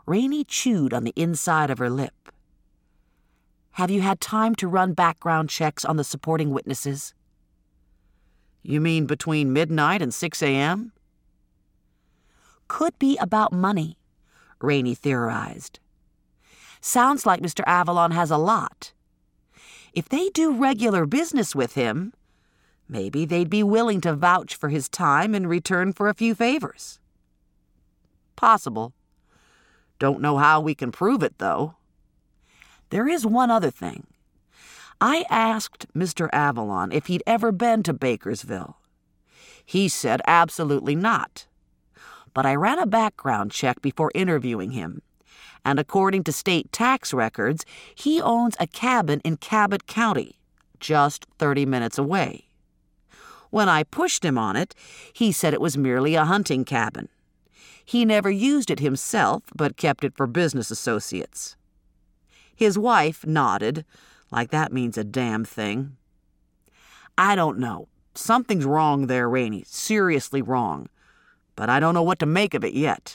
Rainey chewed on the inside of her lip. "Have you had time to run background checks on the supporting witnesses?" "You mean between midnight and 6 a.m.? "Could be about money," Rainey theorized. "Sounds like Mr. Avalon has a lot. If they do regular business with him, maybe they'd be willing to vouch for his time in return for a few favors." "Possible. Don't know how we can prove it, though." "There is one other thing. I asked Mr. Avalon if he'd ever been to Bakersville. He said absolutely not. But I ran a background check before interviewing him, and according to state tax records, he owns a cabin in Cabot County, just 30 minutes away. When I pushed him on it, he said it was merely a hunting cabin. He never used it himself, but kept it for business associates." His wife nodded, like that means a damn thing. "I don't know. Something's wrong there, Rainey. Seriously wrong. But I don't know what to make of it yet."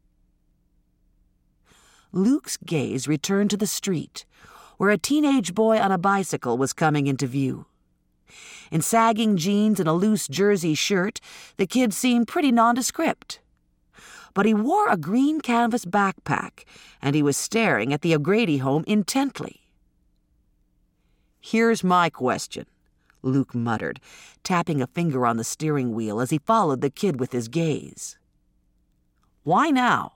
Luke's gaze returned to the street, where a teenage boy on a bicycle was coming into view. In sagging jeans and a loose jersey shirt, the kid seemed pretty nondescript. But he wore a green canvas backpack, and he was staring at the O'Grady home intently. "Here's my question," Luke muttered, tapping a finger on the steering wheel as he followed the kid with his gaze. "Why now?"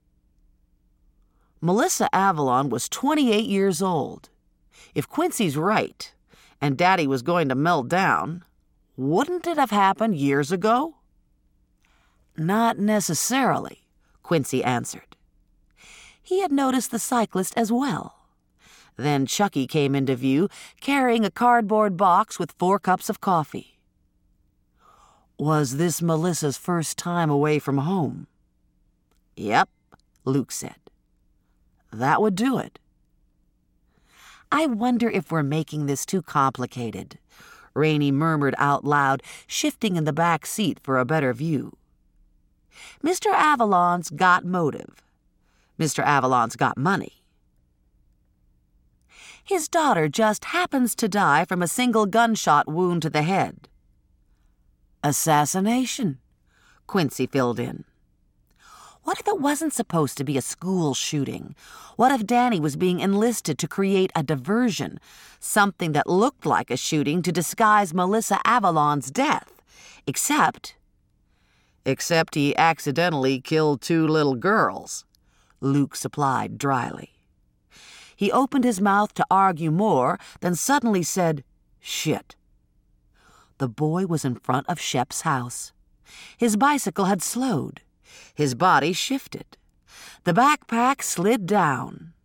Melissa Avalon was 28 years old. If Quincy's right, and Daddy was going to melt down, wouldn't it have happened years ago? "Not necessarily," Quincy answered. He had noticed the cyclist as well. Then Chucky came into view, carrying a cardboard box with 4 cups of coffee. "Was this Melissa's first time away from home?" "Yep," Luke said. "That would do it." "I wonder if we're making this too complicated," Rainey murmured out loud, shifting in the back seat for a better view. "Mr. Avalon's got motive. Mr. Avalon's got money. His daughter just happens to die from a single gunshot wound to the head." "Assassination," Quincy filled in. "What if it wasn't supposed to be a school shooting? What if Danny was being enlisted to create a diversion, something that looked like a shooting to disguise Melissa Avalon's death, except he accidentally killed 2 little girls," Luke supplied dryly. He opened his mouth to argue more, then suddenly said, "Shit." The boy was in front of Shep's house. His bicycle had slowed. His body shifted. The backpack slid down.